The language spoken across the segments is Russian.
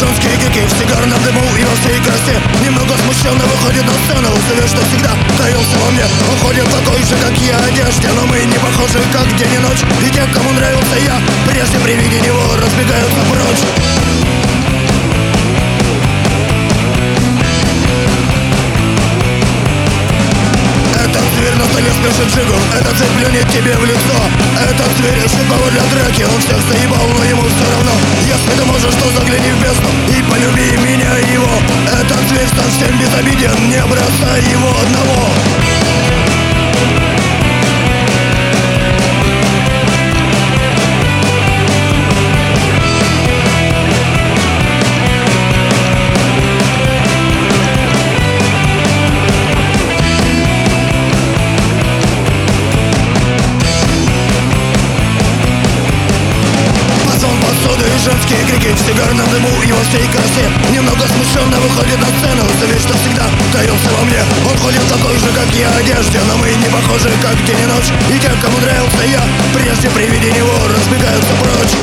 женские крики в сигарном дыму и во всей красе. Немного смущенно выходит на сцену, зовет, что всегда таился во мне. Он ходит такой же, как я, одежде, но мы не похожи, как день и ночь. И те, кому нравился я, прежде при виде него разбегаются прочь. Спешит джигл, этот же плюнет тебе в лицо. Этот зверь ищет повод для драки, он всех заебал, но ему все равно. Если ты можешь, то загляни в бездну и полюби меня и его. Этот зверь совсем безобиден, не бросай его одного. Женские крики в сигарном дыму и во всей красе. Немного смущенно выходит на сцену, зовет, что всегда таился во мне. Он ходит такой же, как я, одежде, но мы не похожи, как день и ночь. И те, кому нравился я, прежде при виде него разбегаются прочь.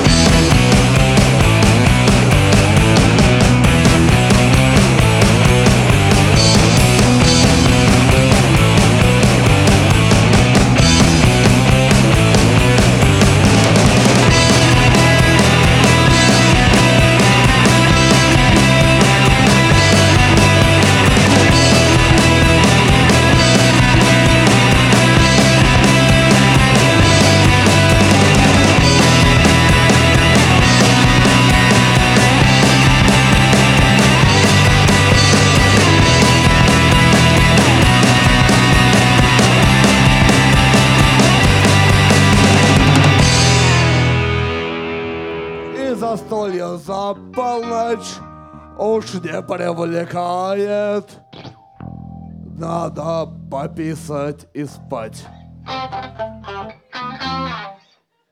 Застолье за полночь уж не привлекает. Надо пописать и спать.